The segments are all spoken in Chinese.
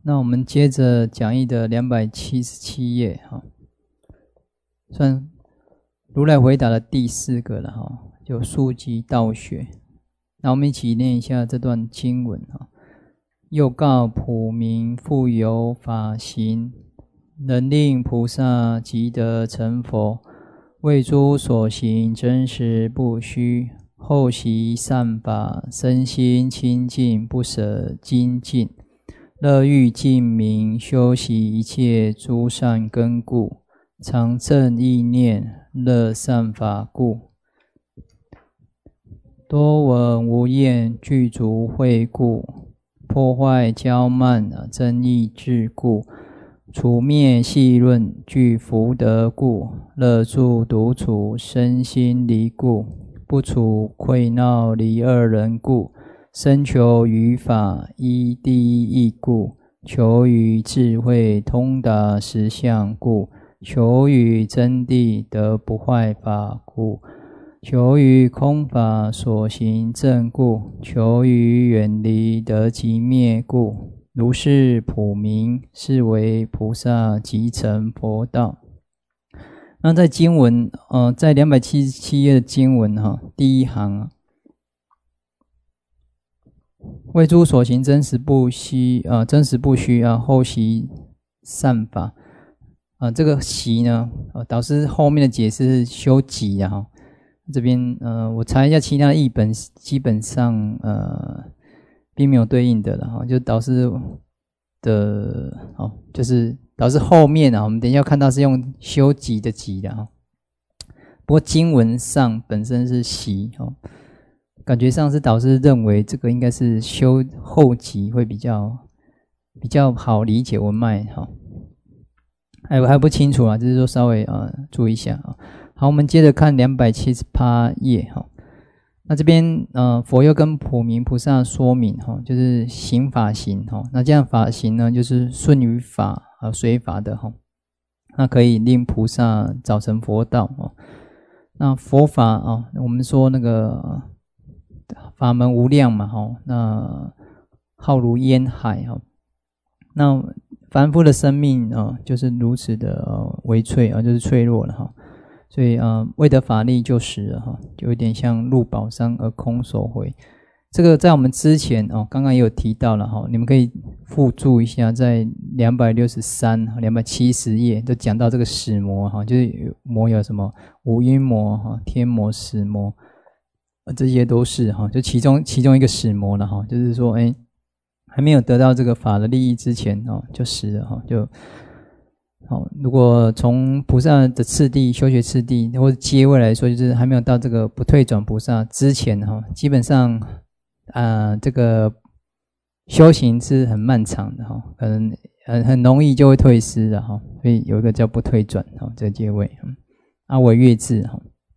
那我们接着讲义的277页哈，算如来回答的第4个了哈，就速疾道学。那我们一起念一下这段经文哈。又告普明复有法行，能令菩萨即得成佛，为诸所行真实不虚，后习善法，身心清净，不舍精进，乐欲净明，修习一切诸善根故，常正意念，乐善法故，多闻无厌，具足慧故，破坏骄慢，增益智故，除灭细论，具福德故，乐住独处，身心离故，不处溃闹离二人故，生求于法依第一义故，求于智慧通达实相故，求于真谛得不坏法故，求于空法所行正故，求于远离得极灭故，如是普明，是为菩萨即成佛道。那在经文在277页的经文第一行为诸所行真实不虚后习善法这个习呢导师后面的解释是修己这边我查一下其他的译本，基本上并没有对应的了就导师的就是导师后面我们等一下看到是用修己的己的不过经文上本身是习感觉上是导师认为这个应该是修后己会比较好理解文脉还不清楚就是说稍微注意一下好，我们接着看278页那这边佛又跟普明菩萨说明就是行法行那这样法行呢就是顺于法随法的那可以令菩萨早成佛道那佛法我们说那个法门无量嘛那浩如烟海那凡夫的生命就是如此的微脆就是脆弱了所以未得法力就死了就有点像入宝山而空手回。这个在我们之前刚刚也有提到了你们可以附注一下，在263、270页都讲到这个死魔就是魔有什么五阴魔、天魔、死魔，这些都是就其中一个死魔了就是说还没有得到这个法的利益之前就死了就如果从菩萨的次第修学次第或者阶位来说，就是还没有到这个不退转菩萨之前基本上这个修行是很漫长的可能很容易就会退失的所以有一个叫不退转这个阶位阿惟越致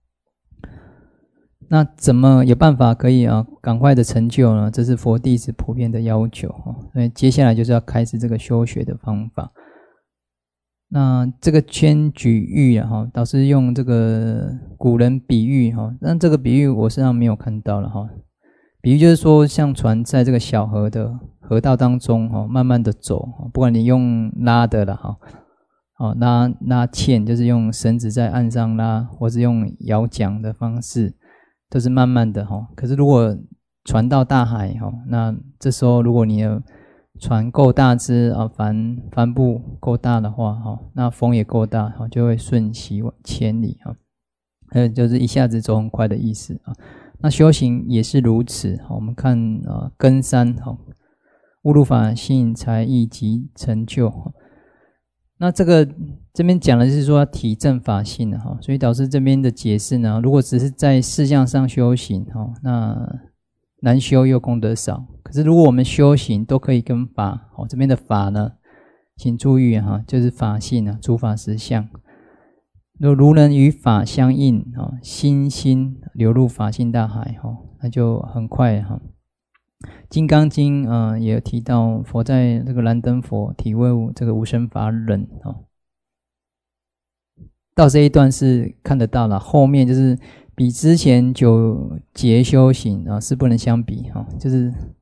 那怎么有办法可以赶快的成就呢？这是佛弟子普遍的要求所以接下来就是要开始这个修学的方法。那这个先举喻导师用这个古人比喻但这个比喻我身上没有看到了比喻就是说像船在这个小河的河道当中慢慢的走不管你用拉的啦拉纤就是用绳子在岸上拉，或是用摇桨的方式都是慢慢的可是如果船到大海那这时候如果你的船够大只帆布够大的话那风也够大就会瞬息千里就是一下子走很快的意思那修行也是如此我们看根三悟入法性才易即成就那这边讲的是说体证法性所以导师这边的解释呢，如果只是在事项上修行那难修又功德少，可是如果我们修行都可以跟法这边的法呢请注意就是法性诸法实相，如能与法相应心流入法性大海那就很快金刚经也有提到佛在这个燃灯佛体会这个无生法忍到这一段是看得到了，后面就是比之前9节修行是不能相比就是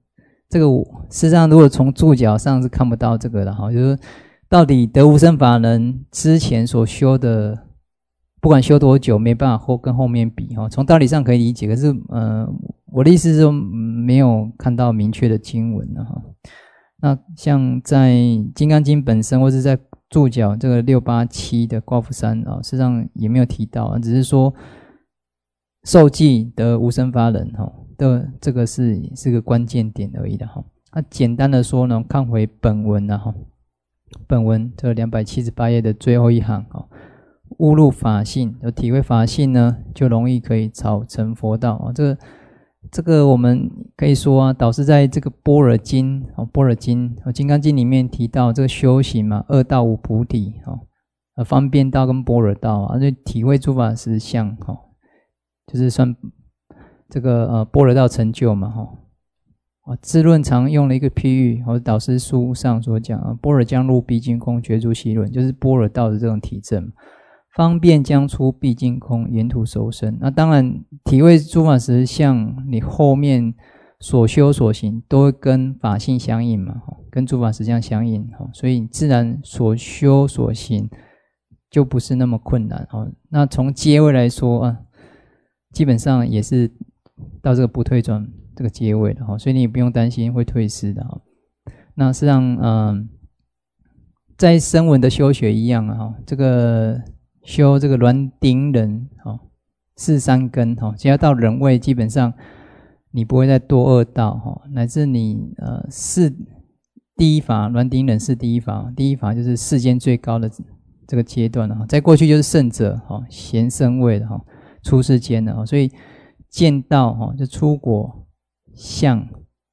这个事实上如果从注脚上是看不到这个的哈，就是到底得无生法人之前所修的，不管修多久，没办法跟后面比哈。从道理上可以理解，可是我的意思是说没有看到明确的经文了哈。那像在《金刚经》本身，或是在注脚这个687的卦符3啊，事实上也没有提到，只是说受记得无生法忍哈的这个是个关键点而已的哈。那简单的说呢，看回本文了哈。本文这278页的最后一行哈，悟入法性，有体会法性呢，就容易可以早成佛道啊。这个我们可以说啊，导师在这个般若经金刚经里面提到这个修行嘛，2道5菩提方便道跟般若道啊，就体会诸法实相就是算这个般若道成就嘛智论常用了一个譬喻，导师书上所讲般若将入毕竟空，觉诸息论，就是般若道的这种体证。方便将出毕竟空，沿途受生。那当然，体会诸法实相，你后面所修所行都会跟法性相应嘛，跟诸法实相相应，所以自然所修所行就不是那么困难。那从阶位来说基本上也是到这个不退转这个阶位的，所以你也不用担心会退失的。那实际上在声闻的修学一样这个修这个煖顶忍四三根只要到忍位，基本上你不会再堕恶道乃至你第一法煖顶忍是第一法就是世间最高的这个阶段在过去就是圣者贤圣位的出世间的所以见道就出果相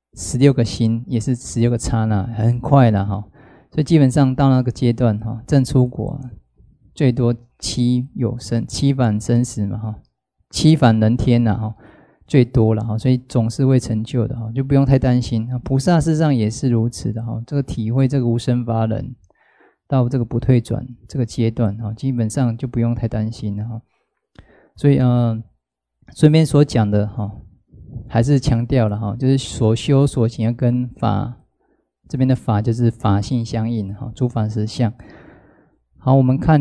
16个心，也是16个刹那，很快的所以基本上到那个阶段正出果最多7有生7返生死嘛7返人天最多了所以总是会成就的就不用太担心。菩萨事实上也是如此的这个体会这个无生法忍到这个不退转这个阶段基本上就不用太担心了所以顺便所讲的还是强调了就是所修所行要跟法，这边的法就是法性相应诸法实相。好，我们看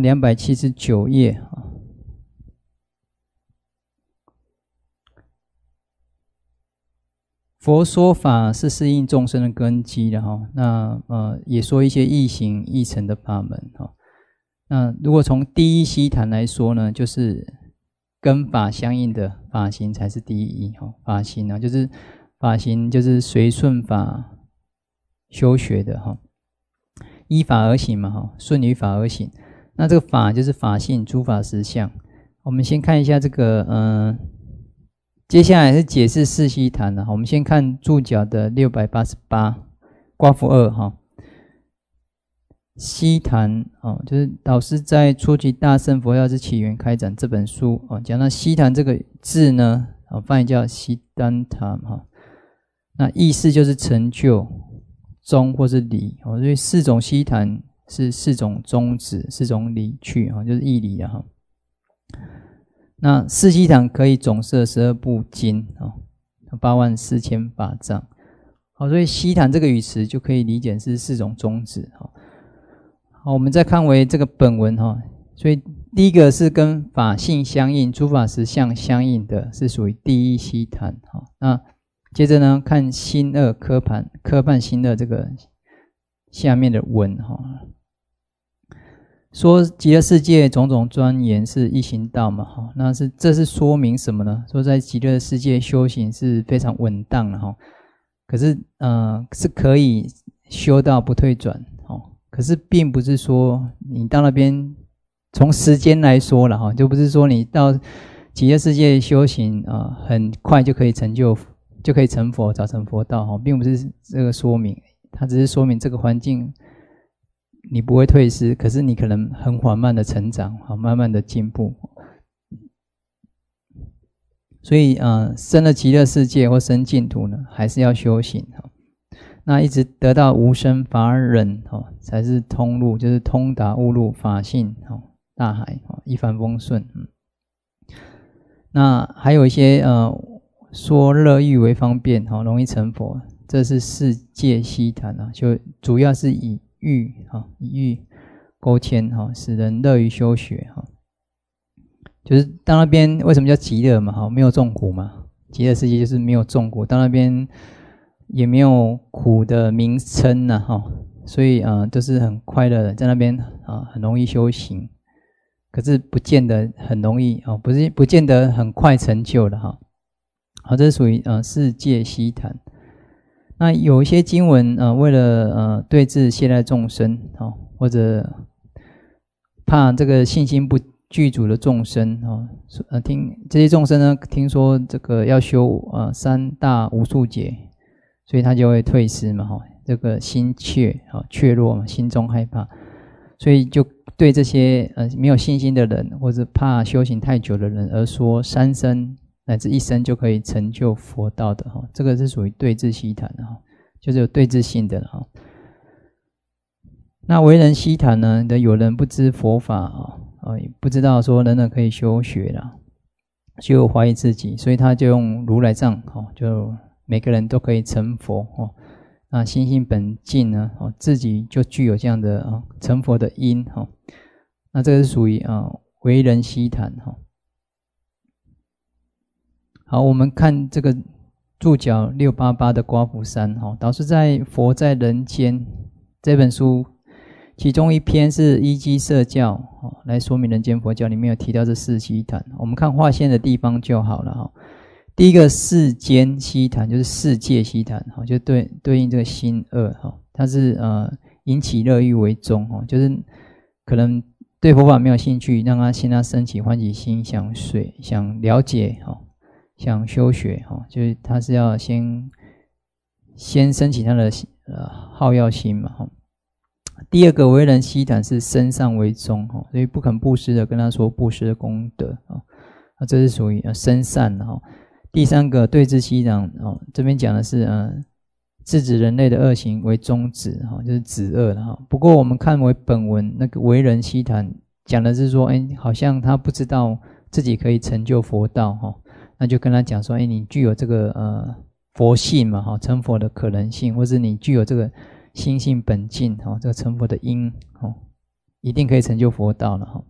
279页佛说法是适应众生的根基的那也说一些易行易成的法门那如果从第一悉檀来说呢，就是跟法相应的法行才是第一法行就是法行就是随顺法修学的依法而行嘛顺于法而行。那这个法就是法性诸法实相。我们先看一下这个接下来是解释四悉檀我们先看注脚的688卦符2悉檀就是导师在初级大乘佛教之起源开展这本书讲到悉檀这个字呢翻译叫悉檀檀那意思就是成就宗或是理所以4种悉檀是4种宗旨4种理趣就是义理那四悉檀可以总摄12部经84000法藏所以悉檀这个语词就可以理解是4种宗旨好，我们再看回这个本文所以第一个是跟法性相应诸法实相相应的，是属于第一悉檀那接着呢看心2科判心2这个下面的文说极乐世界种种庄严是一行道嘛那这是说明什么呢？说在极乐世界修行是非常稳当的可是是可以修到不退转可是并不是说你到那边从时间来说了就不是说你到极乐世界修行很快就可以成佛早成佛道并不是这个说明，它只是说明这个环境你不会退失，可是你可能很缓慢的成长慢慢的进步。所以生了极乐世界或生净土呢还是要修行那一直得到无生法忍才是通路，就是通达悟入法性大海一帆风顺那还有一些说乐欲为方便容易成佛， 这是世界希谈啊，就主要是以欲勾牵使人乐于修学就是到那边为什么叫极乐嘛没有众苦嘛，极乐世界就是没有众苦，到那边也没有苦的名称所以都是很快乐的，在那边很容易修行，可是不见得很容易不见得很快成就的这是属于世界希谈。那有一些经文为了对治懈怠众生或者怕这个信心不具足的众生这些众生呢，听说这个要修三大无数劫，所以他就会退失嘛这个心怯弱嘛，心中害怕，所以就对这些没有信心的人，或者怕修行太久的人而说3生乃至1生就可以成就佛道的这个是属于对治希谈的就是有对治性的那为人希谈呢，有人不知佛法不知道说人人可以修学啦，就怀疑自己，所以他就用如来藏就每个人都可以成佛那心性本净呢自己就具有这样的成佛的因那这个是属于为人希谈好，我们看这个注脚688的刮胡山导师在《佛在人间》这本书，其中一篇是依基摄教来说明人间佛教，里面有提到这4希谈，我们看划线的地方就好了第一个世间希谈就是世界希谈就对应这个心恶它是引起乐欲为宗就是可能对佛法没有兴趣，让他升起欢喜心，想了解想修学就是他是要先升起他的好乐心嘛第二个为人希谈是身上为宗所以不肯布施的跟他说布施的功德这是属于身善第三个对治希谈这边讲的是制止人类的恶行为宗旨就是止恶不过我们看为本文那个为人希谈讲的是说好像他不知道自己可以成就佛道那就跟他讲说你具有这个佛性嘛成佛的可能性，或是你具有这个心性本净这个成佛的因一定可以成就佛道了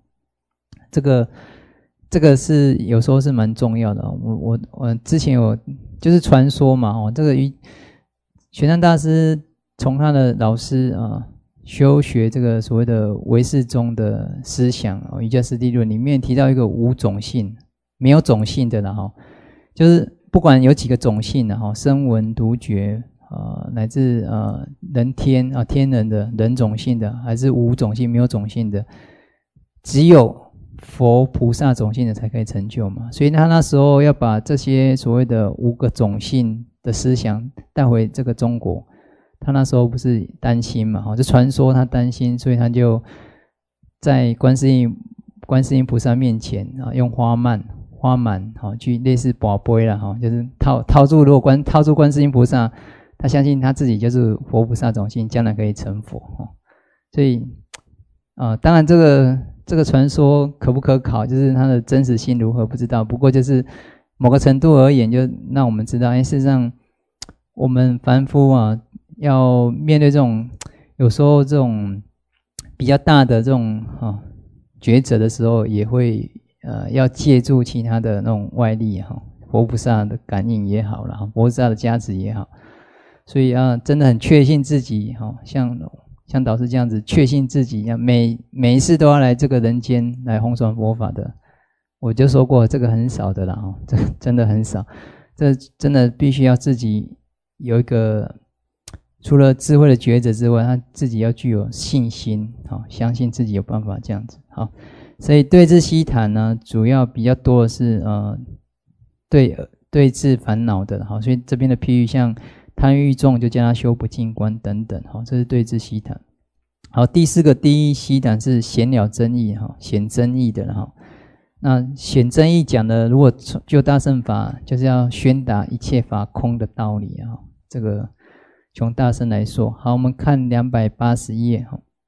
这个是有时候是蛮重要的我之前有就是传说嘛这个玄奘大师从他的老师修学这个所谓的唯识宗的思想瑜伽师地论里面提到一个无种性，没有种性的就是不管有几个种性声闻独觉乃至人天天人的人种性的，还是无种性没有种性的，只有佛菩萨种性的才可以成就嘛。所以他那时候要把这些所谓的5个种性的思想带回这个中国，他那时候不是担心嘛就传说他担心，所以他就在观世音菩萨面前用花蔓去类似跋杯啦就是套住，如果套住观世音菩萨，他相信他自己就是佛菩萨种性，将来可以成佛所以当然这个传说可不可考，就是它的真实性如何不知道，不过就是某个程度而言，就让我们知道事实上我们凡夫要面对这种有时候这种比较大的这种抉择的时候，也会要借助其他的那种外力佛菩萨的感应也好啦，佛菩萨的加持也好，所以真的很确信自己像导师这样子确信自己每一次都要来这个人间来弘传佛法的，我就说过这个很少的啦这真的很少，这真的必须要自己有一个除了智慧的抉择之外，他自己要具有信心相信自己有办法这样子所以对治希谈呢，主要比较多的是对治烦恼的所以这边的譬喻像贪欲重就叫他修不净观等等这是对治希谈。好，第4个第一希谈是显了真义显真义的那显真义讲的，如果就大乘法就是要宣达一切法空的道理这个从大乘来说。好，我们看280页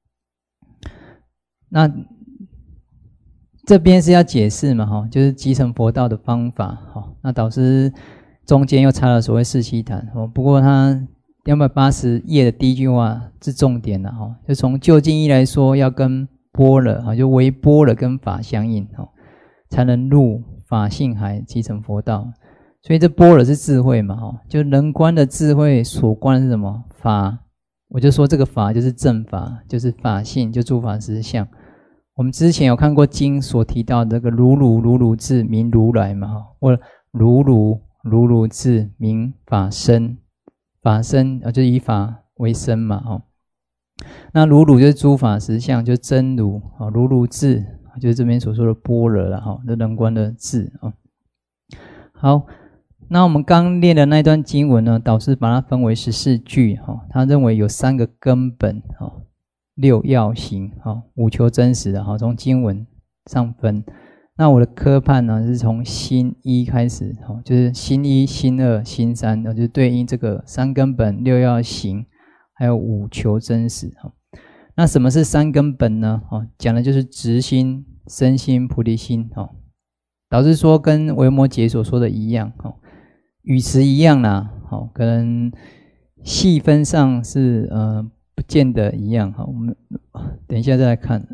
那这边是要解释嘛就是集成佛道的方法那导师中间又插了所谓4希谈不过他 280页的第一句话是重点了哈，就从究竟义来说，要跟般若就唯般若跟法相应才能入法性海，即成佛道。所以这般若是智慧嘛就人观的智慧所观的是什么？法。我就说这个法就是正法，就是法性，就诸法实相。我们之前有看过经所提到的这个如如如如智名如来嘛或如如如如智名法身。法身就是以法为身嘛那如如就是诸法实相，就是真如如如智就是这边所说的般若了这人观的智好，那我们刚练的那段经文呢，导师把它分为14句他认为有3个根本6要行5求真实的从经文上分。那我的科判呢是从心1开始就是心1、心2、心3就是对应这个3根本、6要行还有5求真实那什么是3根本呢讲的就是直心、身心、菩提心导师说跟维摩诘所说的一样语词一样啦可能细分上是不见得一样我们等一下再来看。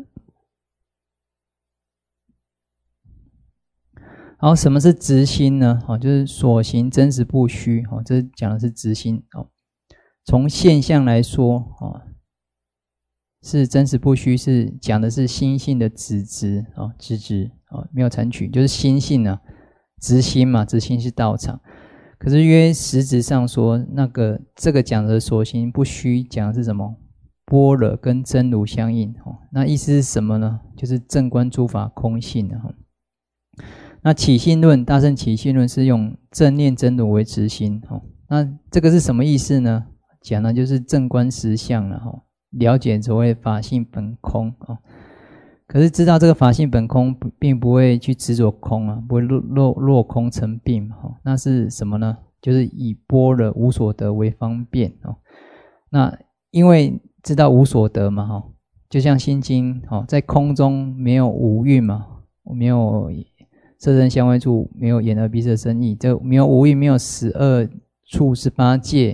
好，什么是直心呢就是所行真实不虚这讲的是直心从现象来说是真实不虚，是讲的是心性的直直没有残取，就是心性直心嘛，直心是道场。可是约实质上说这个讲的所行不虚讲的是什么？般若跟真如相应那意思是什么呢？就是正观诸法空性那起信论，大乘起信论是用正念真如为直心那这个是什么意思呢？讲的就是正观实相了了解所谓法性本空可是知道这个法性本空并不会去执着空不会落空成病那是什么呢？就是以般若无所得为方便那因为知道无所得嘛就像心经在空中没有五蕴嘛，没有色身香味触，没有眼耳鼻舌身意，这没有五蕴，没有12处18界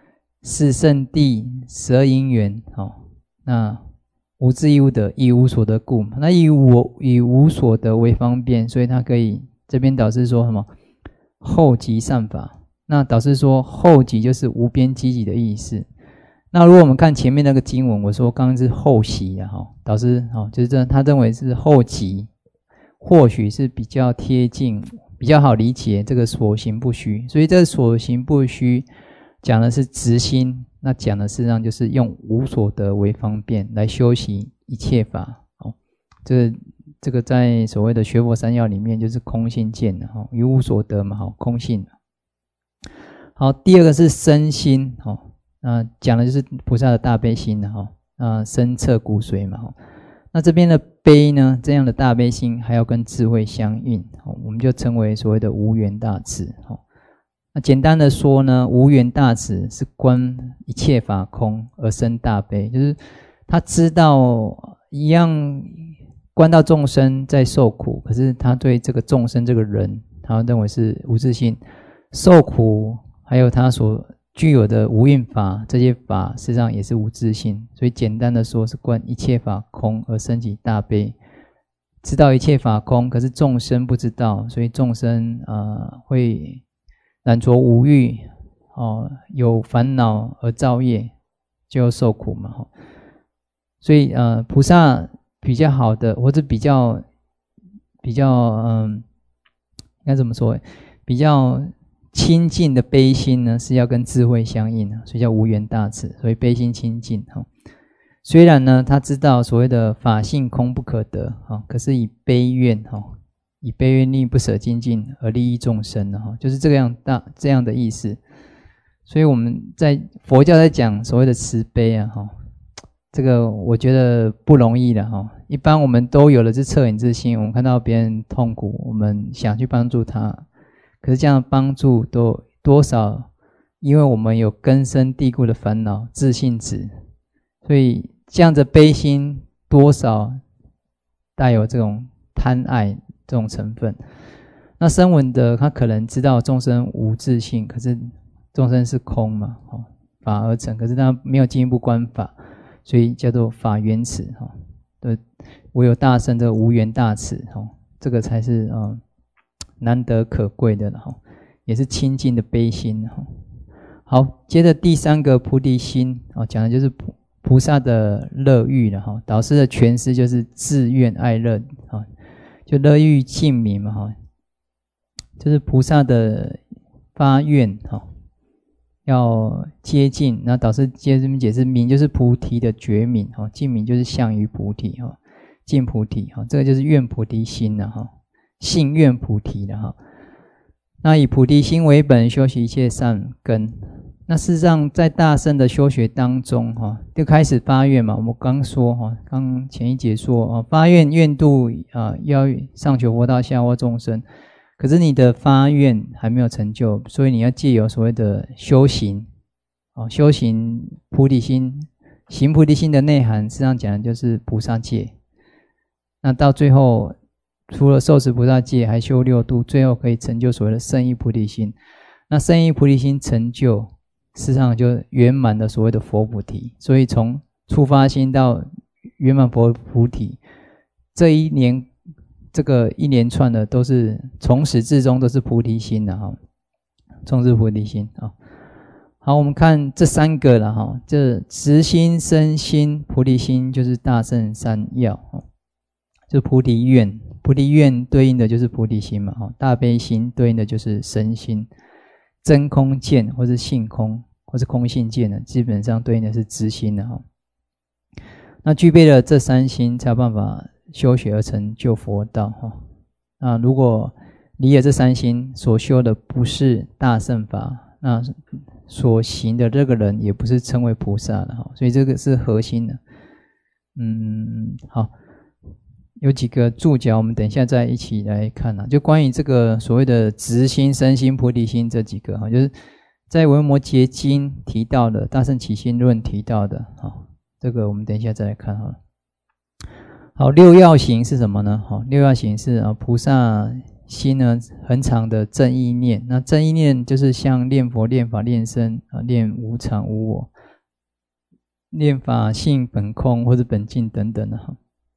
4圣谛12因缘那无智亦无得，亦无所得故那以无所得为方便，所以他可以这边导师说什么后极善法，那导师说后极就是无边积极的意思。那如果我们看前面那个经文，我说刚刚是后习导师就是他认为是后极，或许是比较贴近比较好理解这个所行不虚，所以这个所行不虚讲的是直心，那讲的事实上就是用无所得为方便来修习一切法这个在所谓的学佛三要里面就是空性见的于无所得嘛空性。好，第二个是身心讲的就是菩萨的大悲心身彻骨髓嘛那这边的悲呢，这样的大悲心还要跟智慧相应我们就称为所谓的无缘大慈那简单的说呢，无缘大慈是观一切法空而生大悲，就是他知道一样观到众生在受苦，可是他对这个众生这个人他认为是无自性，受苦还有他所具有的无蕴法，这些法实际上也是无自性，所以简单的说是观一切法空而生起大悲，知道一切法空，可是众生不知道，所以众生会染着五欲有烦恼而造业，就要受苦嘛所以菩萨比较好的，或者比较应该怎么说？比较亲近的悲心呢，是要跟智慧相应所以叫无缘大慈，所以悲心亲近虽然呢，他知道所谓的法性空不可得可是以悲愿以悲愿力不舍精进而利益众生就是这样的意思。所以我们在佛教在讲所谓的慈悲这个我觉得不容易的一般我们都有了这恻隐之心，我们看到别人痛苦，我们想去帮助他，可是这样的帮助都多少因为我们有根深蒂固的烦恼自信执，所以这样的悲心多少带有这种贪爱这种成分。那声闻的他可能知道众生无自性，可是众生是空嘛法而成，可是它没有进一步观法，所以叫做法缘慈哈。对，唯有大圣这个无缘大慈哈，这个才是难得可贵的哈，也是清净的悲心哈。好，接着第3个菩提心讲的就是菩萨的乐欲了哈。导师的诠释就是自愿爱乐就乐欲净明嘛哈，就是菩萨的发愿要接近。那导师接这边解释，明就是菩提的觉明净明就是向于菩提净菩提这个就是愿菩提心了信愿菩提了那以菩提心为本，修习一切善根。那事实上在大乘的修学当中就开始发愿嘛。我们刚说刚前一节说发愿愿度要上求佛道，下化众生。可是你的发愿还没有成就，所以你要借由所谓的修行修行菩提心。行菩提心的内涵实际上讲的就是菩萨戒。那到最后除了受持菩萨戒，还修六度，最后可以成就所谓的圣意菩提心。那圣意菩提心成就，事实上就圆满的所谓的佛菩提。所以从初发心到圆满佛菩提，这个一连串的都是从始至终都是菩提心的从事菩提心好，我们看这3个了这直心、身心、菩提心就是大乘三要就菩提愿。菩提愿对应的就是菩提心嘛大悲心对应的就是身心。真空见或是性空或是空性见基本上对应的是直心的那具备了这3心，才有办法修学而成就佛道那如果离了这3心，所修的不是大乘法，那所行的这个人也不是称为菩萨的所以这个是核心的。好，有几个注脚，我们等一下再一起来看就关于这个所谓的直心、身心、菩提心这几个就是在维摩诘经提到的，大乘起心论提到的这个我们等一下再来看好，六要行是什么呢六要行是菩萨心呢很长的正意念。那正意念就是像念佛、念法、念僧念无常无我、念法性本空或者本净等等的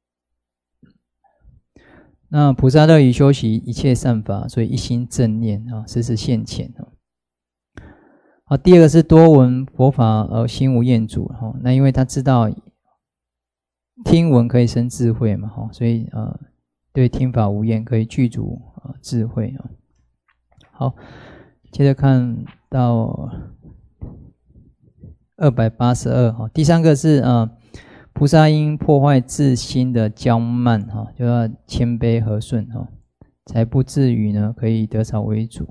那菩萨乐于修习一切善法，所以一心正念时时现前好，第2个是多闻佛法而心无厌足那因为他知道听闻可以生智慧嘛所以对听法无厌，可以具足智慧好，接着看到282第3个是菩萨因破坏自心的骄慢就要谦卑和顺才不至于呢可以得少为主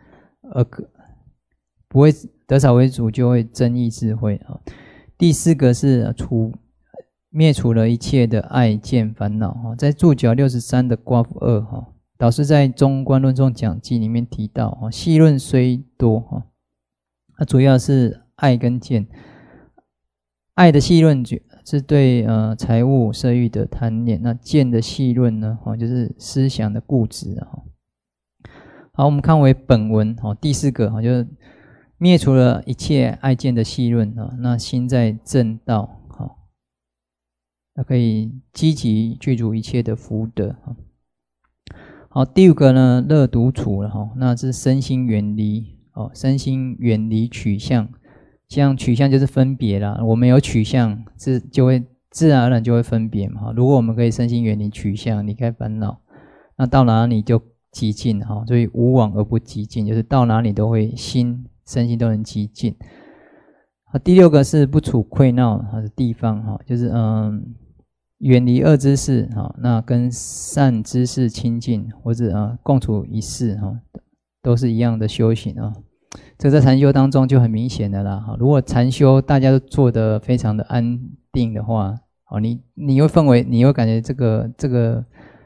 不会得少为主，就会增益智慧第4个是灭除了一切的爱见烦恼在注脚63的刮夫2导师在中观论中讲记里面提到细论虽多它主要是爱跟见。爱的细论是对财物色欲的贪念，那见的细论呢就是思想的固执好，我们看为本文第4个就是灭除了一切爱见的细论那心在正道那可以积极具足一切的福德好，第5个呢乐独处了那是身心远离身心远离取向。像取向就是分别啦，我们有取向就会自然而然就会分别嘛如果我们可以身心远离取向，离开烦恼，那到哪里就极尽所以无往而不极尽，就是到哪里都会身心都能极尽第6个是不处愧闹的地方就是远离恶知识那跟善知识亲近，或者共处一室都是一样的修行这在禅修当中就很明显的啦如果禅修大家都做得非常的安定的话你会感觉这个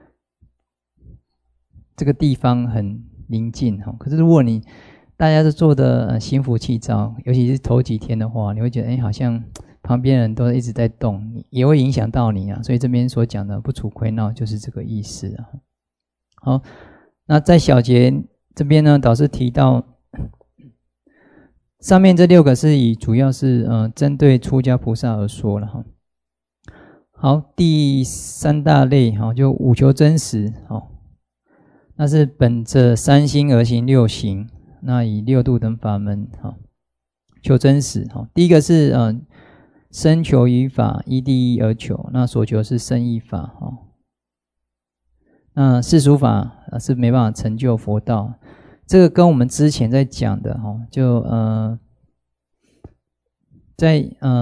地方很宁静可是如果大家都做得心浮气躁，尤其是头几天的话，你会觉得好像旁边人都一直在动，也会影响到你所以这边所讲的不处愧闹就是这个意思好，那在小节这边呢，导师提到上面这6个是主要是针对出家菩萨而说了哈。好，第3大类就五求真实那是本着3心而行6行，那以6度等法门求真实第一个是生求于法，依第一而求，那所求是胜义法那世俗法是没办法成就佛道，这个跟我们之前在讲的就在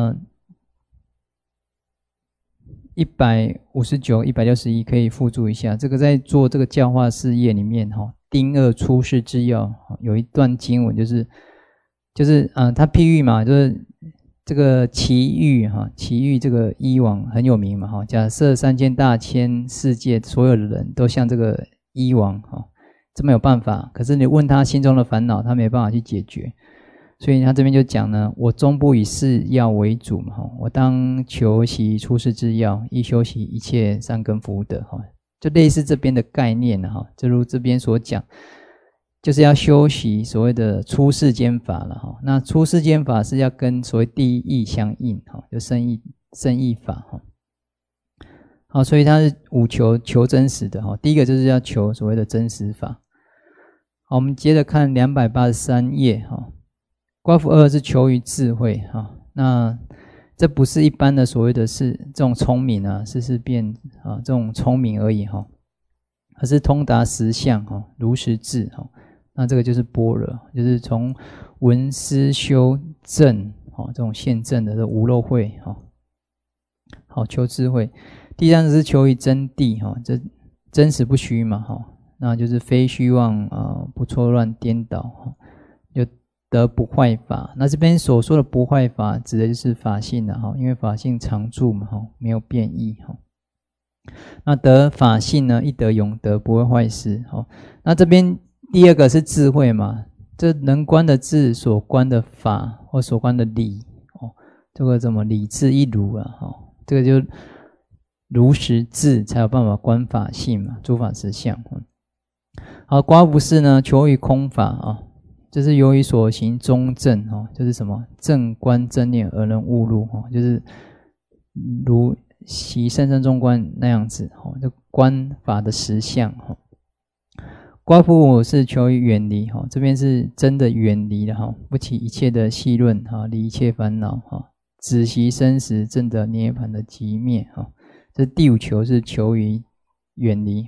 159、161可以附注一下，这个在做这个教化事业里面丁2出世之要有一段经文就是他譬喻嘛，就是这个奇遇这个医王很有名嘛假设3000大千世界所有的人都像这个医王这么有办法，可是你问他心中的烦恼，他没办法去解决，所以他这边就讲呢，我终不以是要为主嘛我当求习出世之要，亦修习一切善根福德就类似这边的概念就如这边所讲，就是要修习所谓的出世间法了那出世间法是要跟所谓第一义相应就胜义法好，所以它是五求真实的第一个就是要求所谓的真实法。好，我们接着看283页观复2是求于智慧那这不是一般的所谓的是这种聪明事变这种聪明而已而是通达实相如实智那这个就是般若，就是从闻思修正这种现正的无漏慧好，求智慧。第3是求于真谛这真实不虚嘛那就是非虚妄不错乱颠倒就得不坏法。那这边所说的不坏法指的就是法性因为法性常住嘛没有变异那得法性呢，一得永得，不会坏事那这边第2个是智慧嘛，这能观的智所观的法或所观的理这个怎么理智一如这个就如实智才有办法观法性嘛，诸法实相好，刮不是呢，求于空法这是由于所行中正就是什么正观正念而能悟入就是如习甚深中观那样子就观法的实相刮不是求于远离这边是真的远离了不起一切的细论离一切烦恼止息生死，证得涅槃的寂灭这第5求是求于远离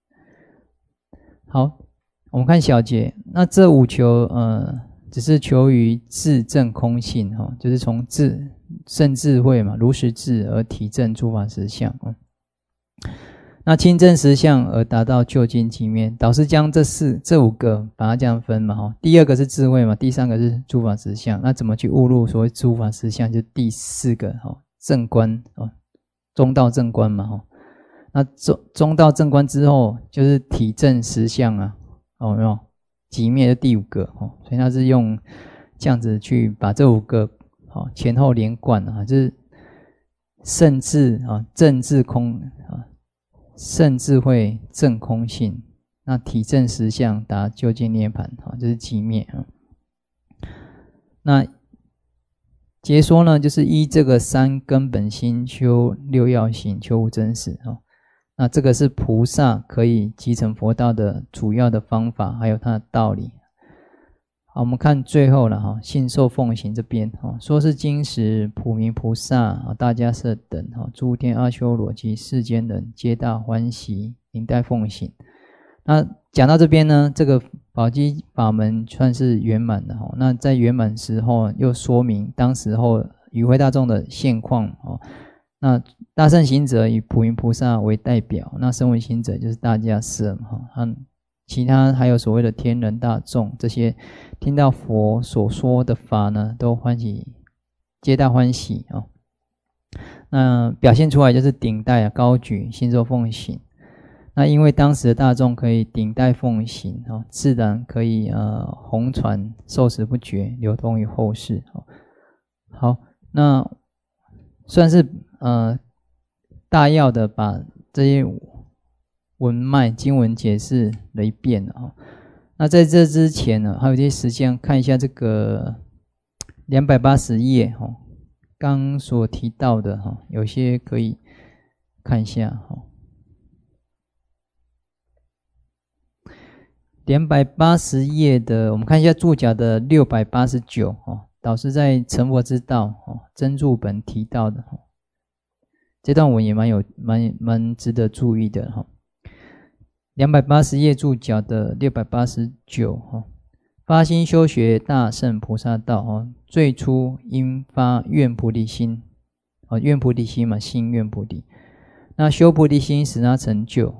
好，我们看小节，那这5求只是求于智证空性就是从胜智慧嘛，如实智而体证诸法实相那亲证实相而达到究竟寂灭。导师将这5个把它这样分嘛第2个是智慧嘛，第3个是诸法实相。那怎么去悟入所谓诸法实相，就第4个正观中道正观嘛那中道正观之后就是体证实相有没有寂灭的第5个所以他是用这样子去把这5个前后连贯就是胜智正智空胜智慧正空性，那体证实相达究竟涅槃就是寂灭那解说呢，就是依这个3根本心修6要行，求无真实那这个是菩萨可以集成佛道的主要的方法，还有它的道理。好，我们看最后了信受奉行这边说是今时普明菩萨大迦叶等诸天阿修罗及世间人皆大欢喜，领待奉行。那讲到这边呢，这个宝积法门算是圆满的那在圆满时候又说明当时候与会大众的现况那大乘行者以普明菩萨为代表，那声闻行者就是大迦叶其他还有所谓的天人大众，这些听到佛所说的法呢，都欢喜，皆大欢喜那表现出来就是顶戴高举，信受奉行。那因为当时的大众可以顶戴奉行自然可以弘传受持不绝，流通于后世好，那算是大要的把这些文脉经文解释了一遍那在这之前呢，还有一些时间看一下这个 280页刚所提到的有些可以看一下280页的，我们看一下注脚的689导师在成佛之道真注本提到的这段文也蛮值得注意的280页注脚的689发心修学大乘菩萨道最初应发愿菩提心愿菩提心嘛，心愿菩提，那修菩提心使他成就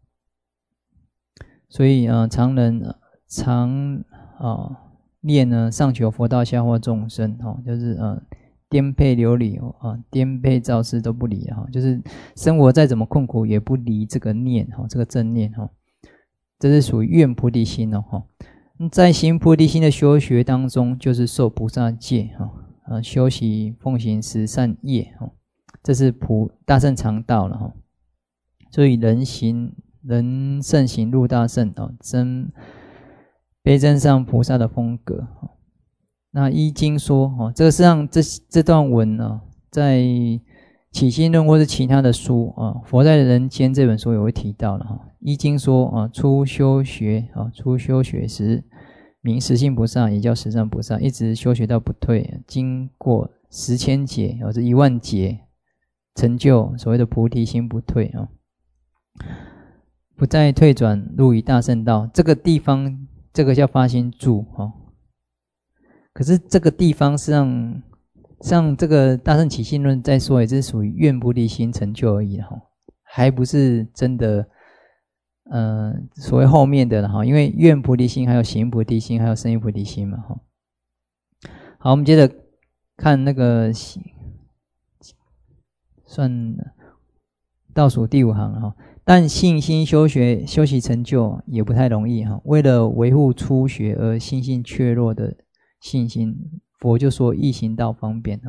所以常人常念呢，上求佛道，下化众生就是颠沛流离颠沛造次都不离就是生活再怎么困苦也不离这个念这个正念这是属于愿菩提心在行菩提心的修学当中，就是受菩萨戒修习奉行十善业这是大乘常道了所以人圣行入大乘真悲真上菩萨的风格那依经说这个实际上这段文在起心论或是其他的书佛在人间这本书也会提到了依经说初修学时名实性菩萨，也叫实相菩萨，一直修学到不退，经过10,000劫这10000劫成就所谓的菩提心不退不再退转入于大乘道。这个地方这个叫发心住可是这个地方是像这个大乘起信论在说，也是属于愿菩提心成就而已还不是真的所谓后面的因为愿菩提心还有行菩提心还有生意菩提心嘛好，我们接着看那个算倒数第5行但信心修习成就也不太容易为了维护初学而心性怯弱的信心，佛就说易行道方便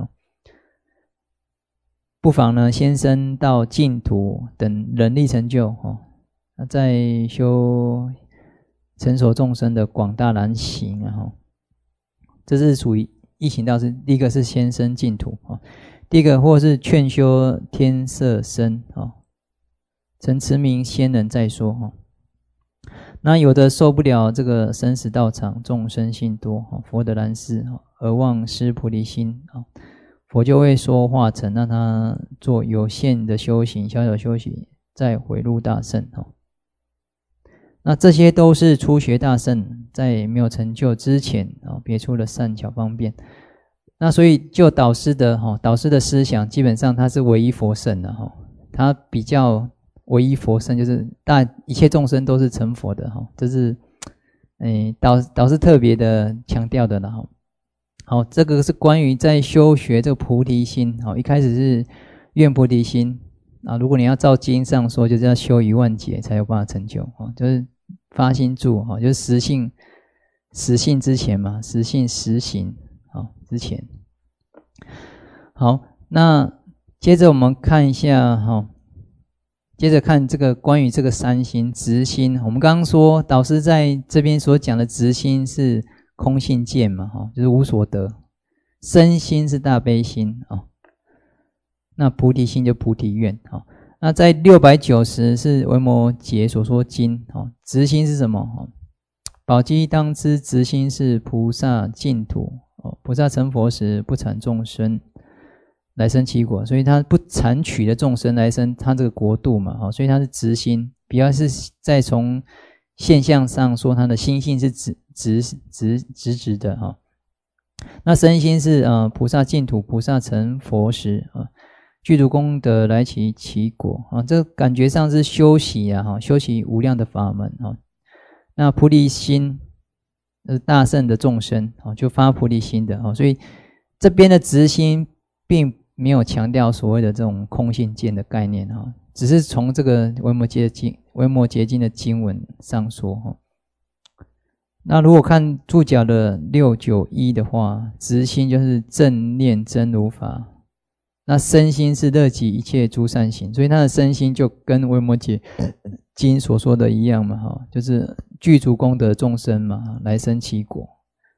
不妨呢先生到净土等人力成就再修成熟众生的广大难行这是属于易行道，是第一个是先生净土第一个或是劝修天色身成持名仙人再说那有的受不了这个生死道场，众生性多佛的难事而忘失菩提心佛就会说化成让他做有限的修行，小小修行再回入大乘那这些都是初学大乘在没有成就之前别出的善巧方便。那所以就导师的思想，基本上他是唯一佛圣的他比较唯一佛圣，就是一切众生都是成佛的这是导师特别的强调的了好，这个是关于在修学这个菩提心一开始是愿菩提心如果你要照经上说，就是要修10000劫才有办法成就就是发心住就是实性之前嘛，实性实行之前。好，那接着我们看一下接着看这个关于这个三心直心。我们刚刚说导师在这边所讲的直心是空性见嘛就是无所得，身心是大悲心那菩提心就菩提愿那在690是维摩诘所说经直心是什么宝积当知直心是菩萨净土菩萨成佛时不产众生来生其国，所以他不产取的众生来生他这个国度嘛所以他是直心，比较是在从现象上说他的心性是直的那身心是菩萨净土，菩萨成佛时具足功德来其国这感觉上是修习修习无量的法门那菩提心是大乘的众生就发菩提心的所以这边的直心并没有强调所谓的这种空性见的概念只是从这个维摩诘经的经文上说那如果看注脚的691的话，直心就是正念真如法，那身心是乐极一切诸善行，所以他的身心就跟维摩诘经所说的一样嘛就是具足功德众生嘛来生其国。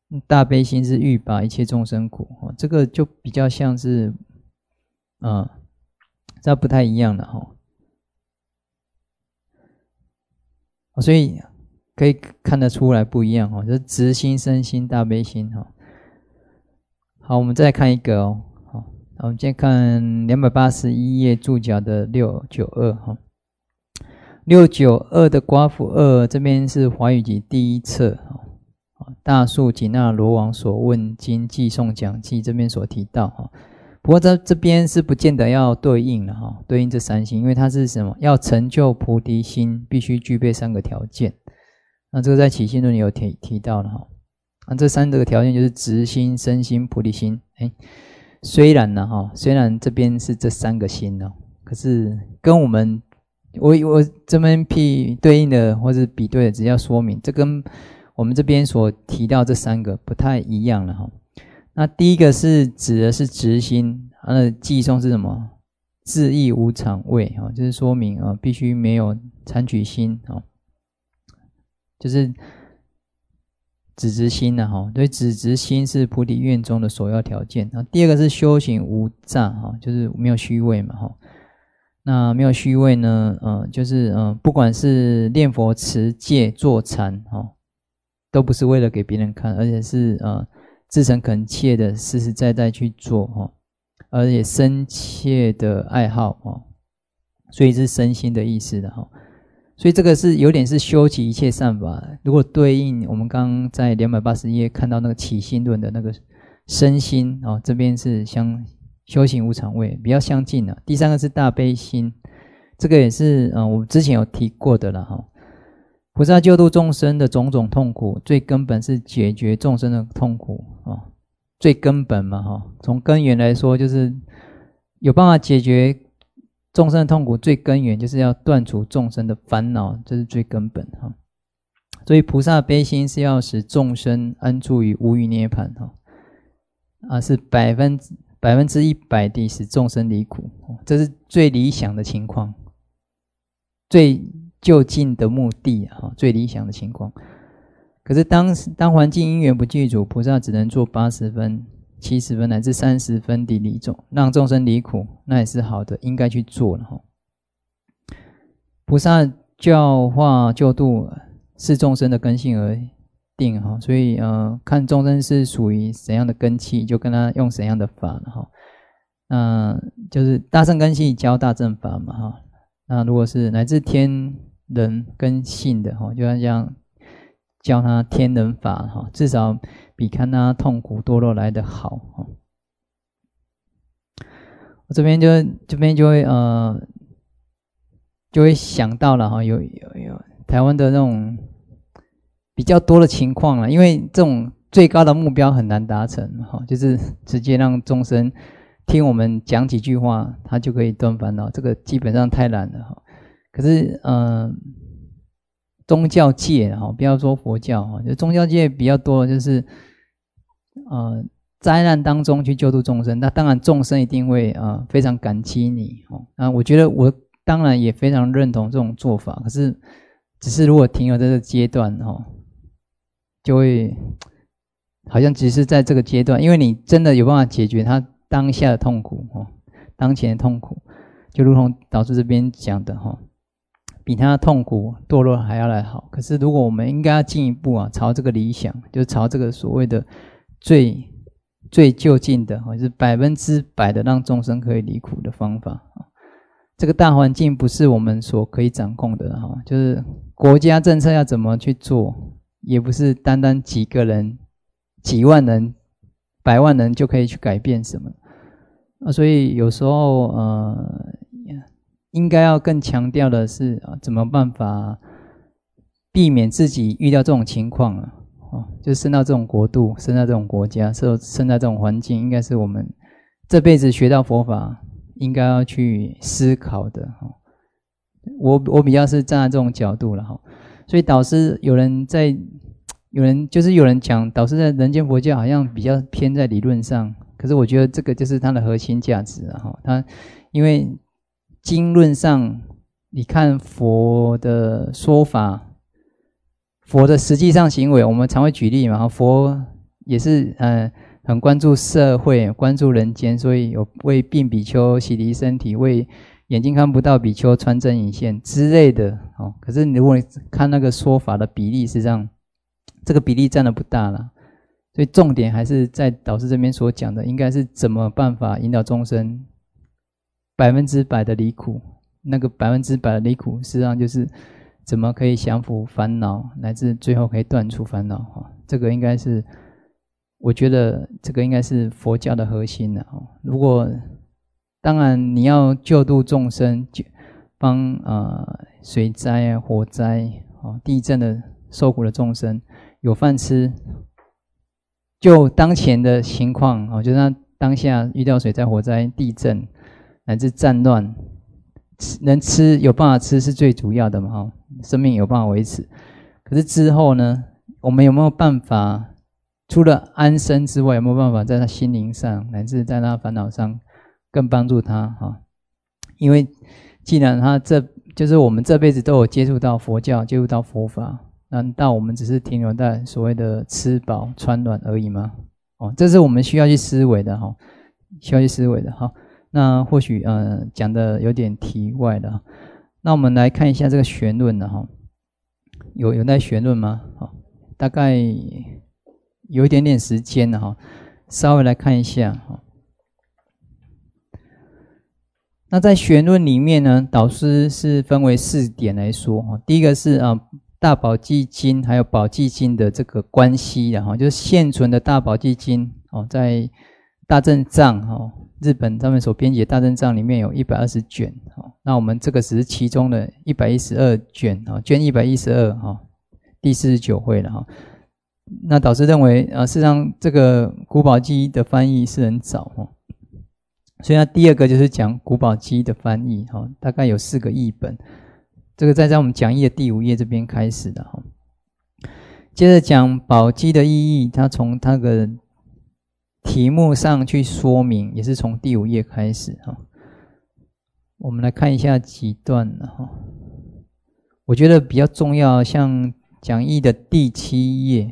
大悲心是欲拔一切众生苦，这个就比较像是这不太一样了所以可以看得出来不一样就是直心、身心、大悲心好，我们再看一个好，我们先看281页注脚的692692的寡妇2，这边是华语集第一册大树紧那罗王所问经寄诵讲记这边所提到不过这边是不见得要对应了对应这三心，因为它是什么？要成就菩提心，必须具备3个条件。那这个在起信论有提到了这3个条件就是直心、身心、菩提心。虽然虽然这边是这3个心可是跟我这边对应的或是比对的，只要说明这跟我们这边所提到这3个不太一样了那第一个是指的是直心，它的寄诵是什么？自意无常味就是说明必须没有残取心就是止直心所以止直心是菩提愿中的首要条件。第二个是修行无诈就是没有虚伪嘛那没有虚伪呢就是不管是念佛、持戒、坐禅都不是为了给别人看，而且是至诚恳切的实实在在去做而且深切的爱好所以是身心的意思的所以这个是有点是修习一切善法。如果对应我们刚刚在280页看到那个起信论的那个身心这边是修行无常味，比较相近的。第3个是大悲心，这个也是我之前有提过的了菩萨救度众生的种种痛苦，最根本是解决众生的痛苦最根本嘛从根源来说，就是有办法解决众生的痛苦，最根源就是要断除众生的烦恼，这是最根本所以菩萨的悲心是要使众生安住于无余涅槃是100%地使众生离苦，这是最理想的情况，最就近的目的最理想的情况。可是当环境因缘不具足，菩萨只能做80分、70分乃至30分的离众，让众生离苦，那也是好的，应该去做了菩萨教化救度是众生的根性而定所以看众生是属于怎样的根器，就跟他用怎样的法了就是大乘根器教大正法嘛那如果是乃至天人根性的就要这样教他天人法至少比看他痛苦堕落来的好我这边就会想到了有台湾的那种比较多的情况了，因为这种最高的目标很难达成就是直接让众生听我们讲几句话，他就可以断烦恼，这个基本上太难了可是宗教界不要说佛教就宗教界比较多的就是灾难当中去救度众生，那当然众生一定会非常感激你那我觉得我当然也非常认同这种做法，可是只是如果停留在这个阶段就会好像只是在这个阶段，因为你真的有办法解决他当下的痛苦当前的痛苦，就如同导师这边讲的比他的痛苦堕落还要来好。可是如果我们应该要进一步朝这个理想，就朝这个所谓的最就近的就是100%的让众生可以离苦的方法这个大环境不是我们所可以掌控的就是国家政策要怎么去做，也不是单单几个人、几万人、100万人就可以去改变什么所以有时候应该要更强调的是怎么办法避免自己遇到这种情况就生到这种国度，生到这种国家，生在这种环境，应该是我们这辈子学到佛法应该要去思考的我比较是站在这种角度了所以导师有人讲导师在人间佛教好像比较偏在理论上，可是我觉得这个就是它的核心价值它因为经论上你看佛的说法，佛的实际上行为，我们常会举例嘛佛也是很关注社会，关注人间，所以有为病比丘洗涤身体，为眼睛看不到比丘穿针引线之类的哦。可是如果你看那个说法的比例，实际上这个比例占的不大啦。所以重点还是在导师这边所讲的，应该是怎么办法引导众生100%的离苦。那个100%的离苦，实际上就是怎么可以降伏烦恼，乃至最后可以断除烦恼。这个应该是，我觉得这个应该是佛教的核心的。如果当然你要救度众生，帮水灾啊、火灾、地震的受苦的众生有饭吃。就当前的情况，就像当下遇到水灾、火灾、地震乃至战乱，能吃有办法吃是最主要的嘛，生命有办法维持。可是之后呢，我们有没有办法除了安身之外，有没有办法在他心灵上乃至在他烦恼上更帮助他？因为既然他就是我们这辈子都有接触到佛教，接触到佛法，难道我们只是停留在所谓的吃饱穿暖而已吗？这是我们需要去思维的需要去思维的。好，那或许讲的有点题外的。那我们来看一下这个玄论的有在玄论吗？大概有一点点时间了稍微来看一下。那在玄论里面呢，导师是分为4点来说。第一个是大宝积经还有宝积经的这个关系就是现存的大宝积经在大正藏日本他们所编辑的大正藏里面有120卷那我们这个只是其中的112卷卷112第49会了那导师认为事实上这个古宝积的翻译是很早所以他第二个就是讲古宝积的翻译大概有4个译本。这个在我们讲义的第5页这边开始的接着讲宝积的意义，他从他的题目上去说明，也是从第5页开始我们来看一下几段我觉得比较重要，像讲义的第7页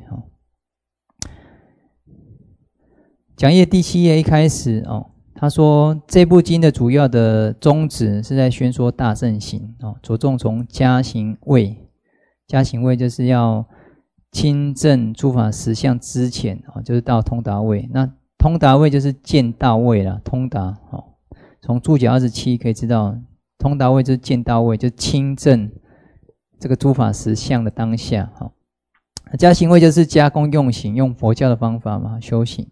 讲义的第7页一开始他说这部经的主要的宗旨是在宣说大乘行着重从加行位，加行位就是要亲证诸法实相之前就是到通达位。那通达位就是见到位啦，通达从注解27可以知道，通达位就是见到位，就亲证这个诸法实相的当下加行位就是加工用行，用佛教的方法嘛修行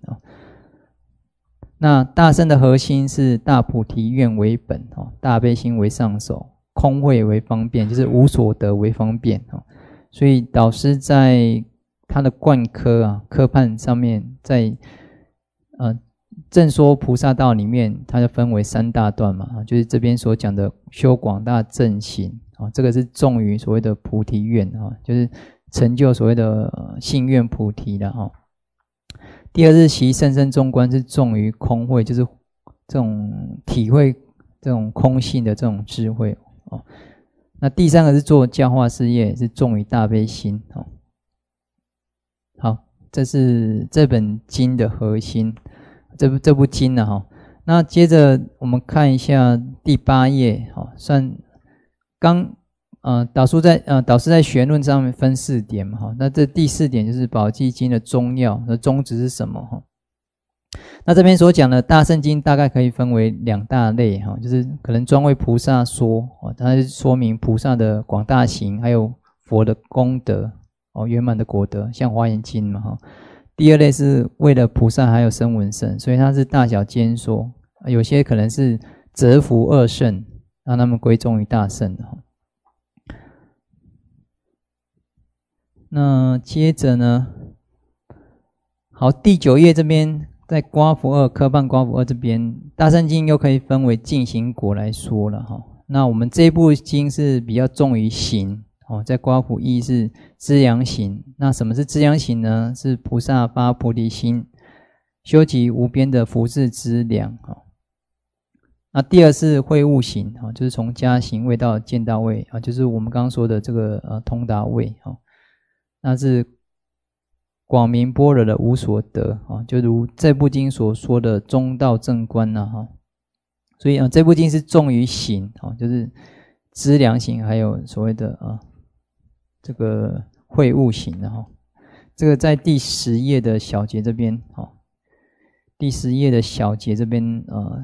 那大乘的核心是大菩提愿为本大悲心为上首，空慧为方便，就是无所得为方便所以导师在他的贯科科判上面，在正说菩萨道里面，它就分为3大段嘛就是这边所讲的修广大正行这个是重于所谓的菩提愿就是成就所谓的信愿菩提的第二是习甚深中观，是重于空慧，就是这种体会这种空性的这种智慧那第3个是做教化事业，是重于大悲心好，这是这本经的核心，这部经那接着我们看一下第8页算导师在玄论上面分4点嘛那这第4点就是宝积经的宗要，那宗旨是什么那这边所讲的大乘经大概可以分为2大类就是可能专为菩萨说它是说明菩萨的广大行，还有佛的功德圆满的果德，像华严经嘛第2类是为了菩萨还有声闻乘，所以它是大小兼说，有些可能是折伏2乘，让他们归宗于大乘那接着呢，好，第9页这边在刮符2科判刮符2这边，大乘经又可以分为进行果来说了那我们这部经是比较重于行在刮符1是资粮行。那什么是资粮行呢？是菩萨发菩提心，修集无边的福智资粮那第2是会悟行就是从加行位到见道位就是我们刚刚说的这个通达位那是广明般若的无所得就如这部经所说的中道正观所以这部经是重于行就是知量行，还有所谓的这个会悟行这个在第10页的小节这边第10页的小节这边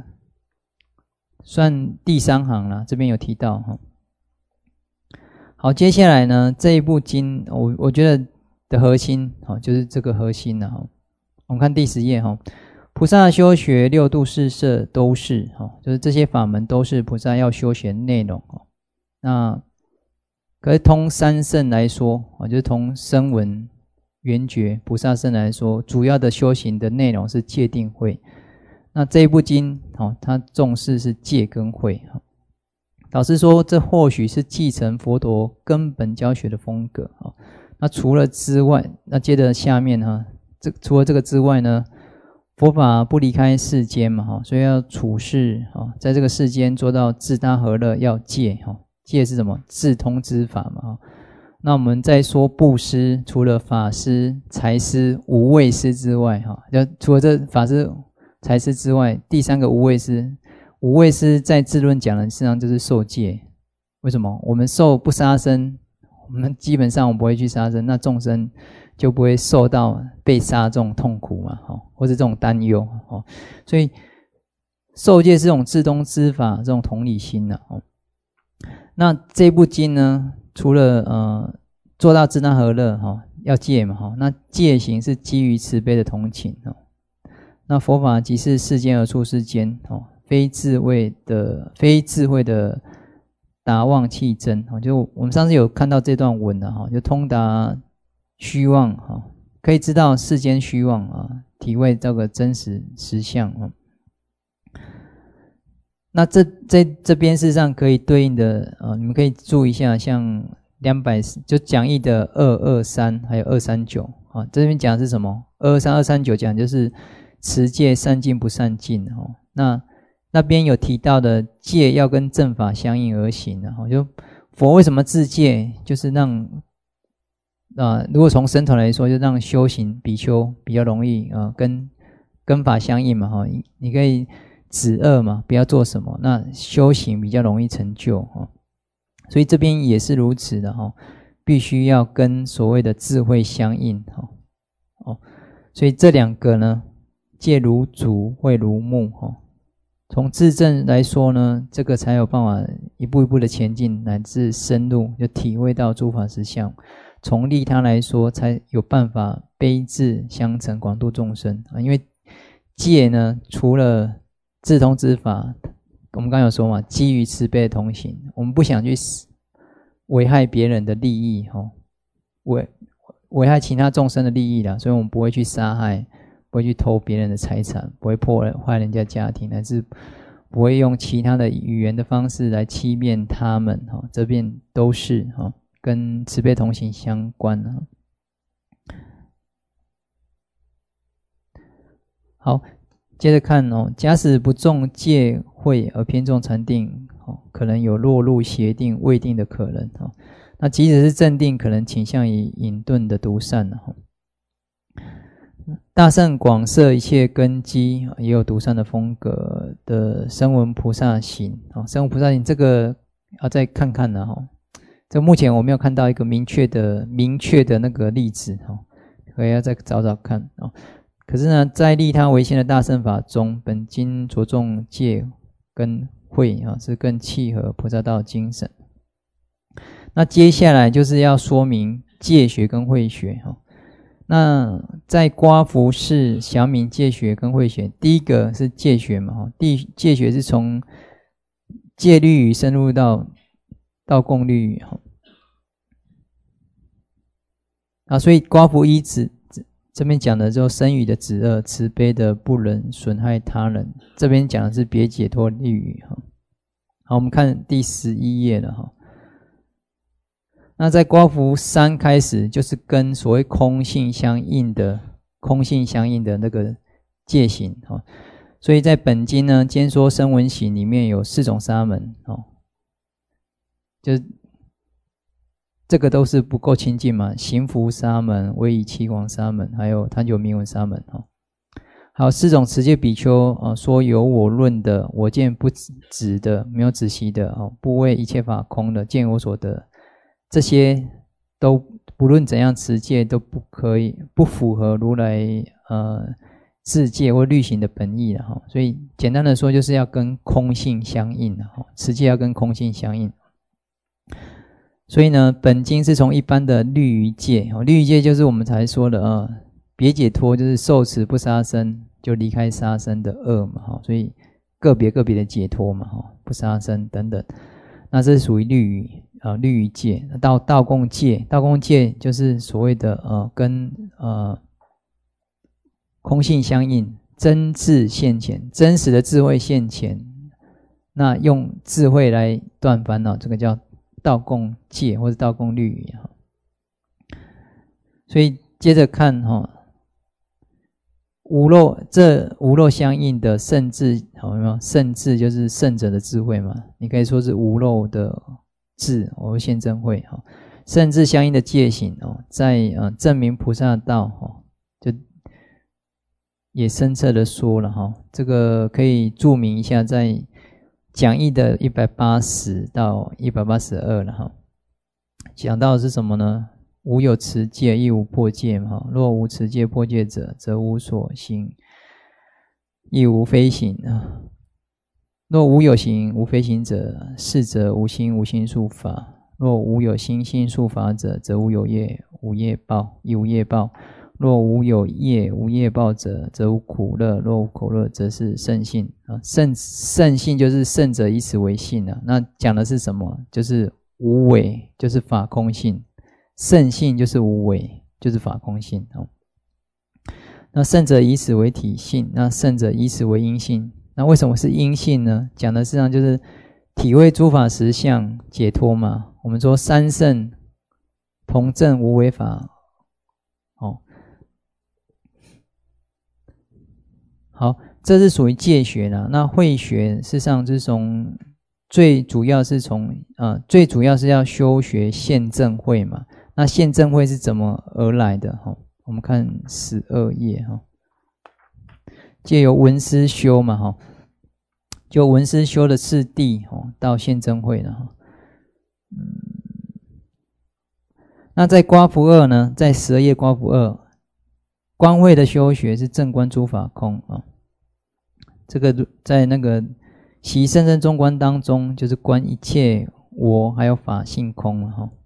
算第3行啦，这边有提到好，接下来呢这一部经我觉得的核心就是这个核心我们看第10页菩萨修学六度四摄都是就是这些法门都是菩萨要修学的内容那可是通三圣来说就是通声闻缘觉菩萨圣来说，主要的修行的内容是戒定慧。那这一部经它重视是戒跟慧导师说这或许是继承佛陀根本教学的风格那除了之外，那接着下面除了这个之外呢，佛法不离开世间嘛所以要处世在这个世间做到自他和乐，要戒戒是什么？自通之法嘛那我们再说布施，除了法施、财施、无畏施之外除了这法施、财施之外，第3个无畏施，无畏施在智论讲的实际上就是受戒。为什么？我们受不杀生，我们基本上我们不会去杀生，那众生就不会受到被杀这种痛苦嘛或者这种担忧所以受戒是这种自通之法，这种同理心那这部经呢，除了做到自他和乐要戒嘛那戒行是基于慈悲的同情那佛法即是世间而出世间非智慧的达妄弃真就我们上次有看到这段文就通达虚妄可以知道世间虚妄体会这个真实实相那这边事实上可以对应的你们可以注意一下，像200就讲义的223还有239这边讲的是什么？223、239讲就是持戒善尽不善尽那边有提到的戒要跟正法相应而行就佛为什么自戒，就是让如果从僧团来说，就让修行比丘比较容易跟法相应嘛你可以止恶嘛，不要做什么，那修行比较容易成就所以这边也是如此的必须要跟所谓的智慧相应所以这2个呢，戒如竹，慧如木从自证来说呢，这个才有办法一步一步的前进，乃至深入就体会到诸法实相。从利他来说，才有办法悲智相承，广度众生因为戒呢，除了自通之法，我们刚刚有说嘛，基于慈悲的同行，我们不想去危害别人的利益危害其他众生的利益啦，所以我们不会去杀害，不会去偷别人的财产，不会破坏人家家庭，乃至不会用其他的语言的方式来欺骗他们这边都是跟慈悲同行相关好，接着看假使不重戒慧而偏重禅定可能有落入邪定未定的可能那即使是正定，可能倾向于隐遁的独善大圣广摄一切根基也有独善的风格的声闻菩萨行声闻菩萨行这个要再看看这目前我没有看到一个明确的那个例子可以要再找找看可是呢，在利他为先的大乘法中，本经着重戒跟慧是更契合菩萨道的精神。那接下来就是要说明戒学跟慧学那在刮福士详明戒学跟慧学，第一个是戒学嘛戒学是从戒律语深入到共律语所以刮福一指这边讲的就身语的止恶，慈悲的不能损害他人，这边讲的是别解脱律语好，我们看第11页了那在刮福3开始，就是跟所谓空性相应的那个戒行所以在本经呢，兼说声闻行里面有4种沙门就是这个都是不够清净嘛，行拂沙门、威仪七王沙门，还有贪求名闻沙门还有4种持戒比丘说有我论的，我见不止的，没有止息的不为一切法空的，见我所得，这些都不论怎样持戒都不符合如来自戒或律行的本意了所以简单的说，就是要跟空性相应持戒要跟空性相应。所以呢，本经是从一般的律仪戒律仪戒就是我们才说的别解脱，就是受持不杀生，就离开杀生的恶嘛所以个别的解脱嘛不杀生等等，那这是属于律仪戒。到道共戒，道共戒就是所谓的跟空性相应，真智现前，真实的智慧现前，那用智慧来断烦恼，这个叫道共戒或者道共律仪所以接着看无漏相应的圣智有没有？圣智就是圣者的智慧嘛，你可以说是无漏的智现真慧圣智相应的戒行在证明菩萨道就也深刻的说了这个可以注明一下，在讲义的180到182了讲到的是什么呢？无有持戒，亦无破戒嘛若无持戒破戒者，则无所行，亦无非行若无有行无非行者，是则无心无心术法。若无有心心术法者，则无有业无业报，亦无业报。若无有业无业报者，则无苦乐。若无苦乐，则是圣性圣性就是圣者以此为性那讲的是什么？就是无为，就是法空性。圣性就是无为，就是法空性那圣者以此为体性，那圣者以此为因性。那为什么是因性呢？讲的实际上就是体会诸法实相解脱嘛。我们说三圣同证无为法好，这是属于戒学啦。那慧学事实上是从最主要是要修学现证慧嘛。那现证慧是怎么而来的我们看12页借由闻思修嘛就闻思修的次第到现证慧了那在刮拂二呢，在12页刮拂二，观慧的修学是正观诸法空这个在那个习甚深中观当中，就是观一切我还有法性空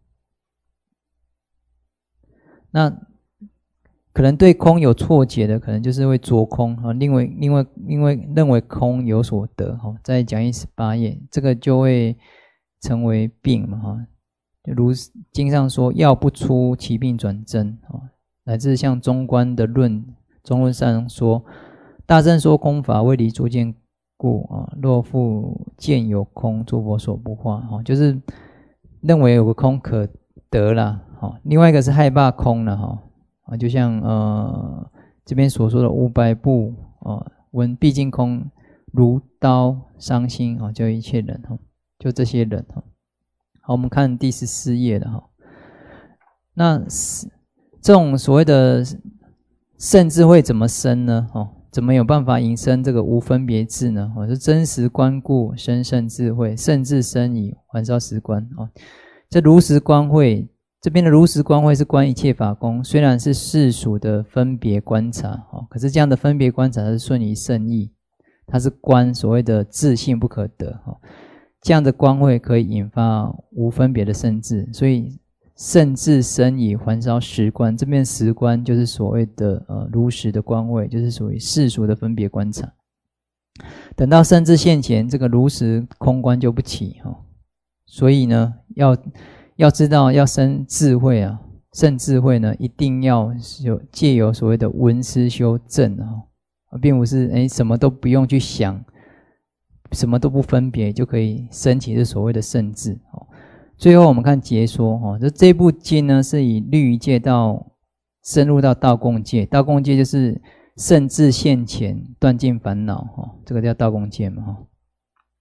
那可能对空有错解的，可能就是会着空因为认为空有所得在讲义18页，这个就会成为病嘛就如经上说，药不出其病转真乃至像中观的中论上说，大乘说空法为离诸见故若复见有空，诸佛所不化就是认为有个空可得啦另外一个是害怕空了就像这边所说的500部闻毕竟空如刀伤心就一切人就这些人好，我们看第14页了那这种所谓的圣智慧怎么生呢怎么有办法引生这个无分别智呢是真实观故生圣智慧，圣智生以还烧实观这如实观慧，这边的如实观慧是观一切法空，虽然是世俗的分别观察可是这样的分别观察是顺于圣意，它是观所谓的自性不可得这样的观慧可以引发无分别的圣智，所以圣智生以还烧实观，这边实观就是所谓的如实的观慧，就是属于世俗的分别观察。等到圣智现前，这个如实空观就不起所以呢要知道要生智慧圣智慧呢，一定要借由所谓的闻思修证并不是什么都不用去想，什么都不分别就可以升起这所谓的圣智最后我们看解说这部经呢是以律仪戒深入到道共戒，道共戒就是圣智现前断尽烦恼这个叫道共戒嘛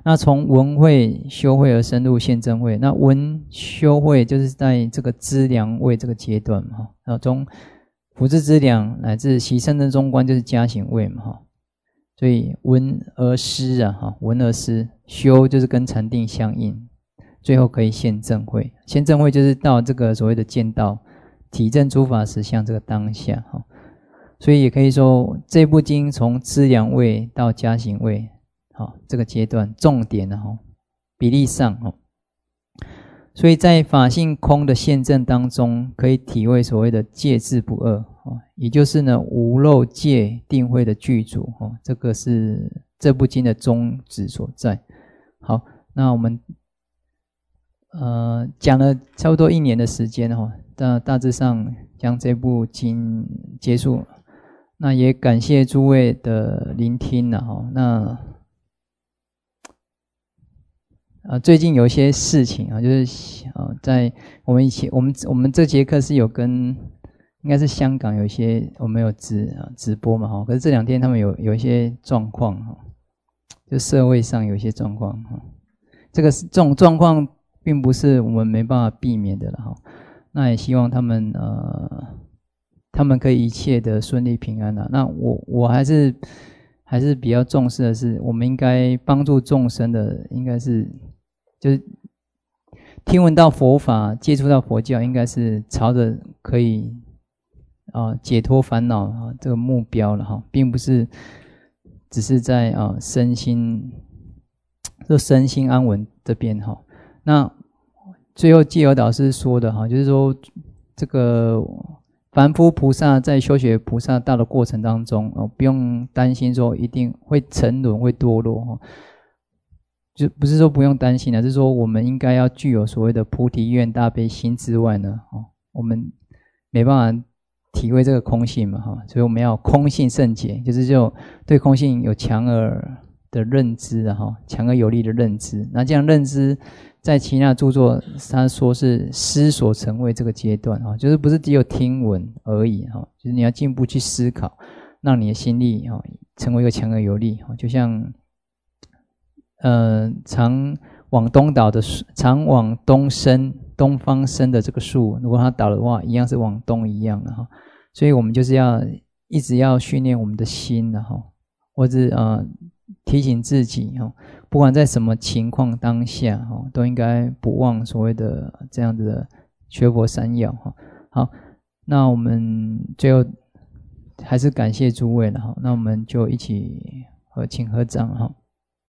那从闻慧、修慧而深入现正慧。那闻修慧就是在这个资粮位这个阶段嘛，从福智资粮乃至习圣正中观就是加行位嘛，所以闻而思啊，闻而思，修就是跟禅定相应，最后可以现正慧。现正慧就是到这个所谓的见道，体证诸法实相这个当下。所以也可以说这部经从资粮位到加行位这个阶段重点比例上所以在法性空的现证当中，可以体会所谓的戒智不二也就是呢无漏戒定慧的具足这个是这部经的宗旨所在。好，那我们讲了差不多1年的时间大致上将这部经结束。那也感谢诸位的聆听那最近有一些事情就是在我们这节课是有跟应该是香港有一些我们有直播嘛可是这2天他们有一些状况就社会上有一些状况这种状况并不是我们没办法避免的了那也希望他们可以一切的顺利平安那我还是比较重视的是，我们应该帮助众生的，应该是就是听闻到佛法、接触到佛教，应该是朝着可以解脱烦恼这个目标了并不是只是在身心安稳这边那最后藉由导师说的就是说这个凡夫菩萨在修学菩萨道的过程当中不用担心说一定会沉沦会堕落就不是说不用担心是说我们应该要具有所谓的菩提愿大悲心之外呢我们没办法体会这个空性嘛所以我们要空性圣解，就是对空性有强而的认知强而有力的认知。那这样认知在其他著作他说是思所成为这个阶段就是不是只有听闻而已就是你要进一步去思考，让你的心力成为一个强而有力就像常往东方生的这个树，如果它倒的话一样是往东一样的所以我们就是要一直要训练我们的心或者提醒自己不管在什么情况当下都应该不忘所谓的这样子的学佛三要好，那我们最后还是感谢诸位了那我们就一起请合掌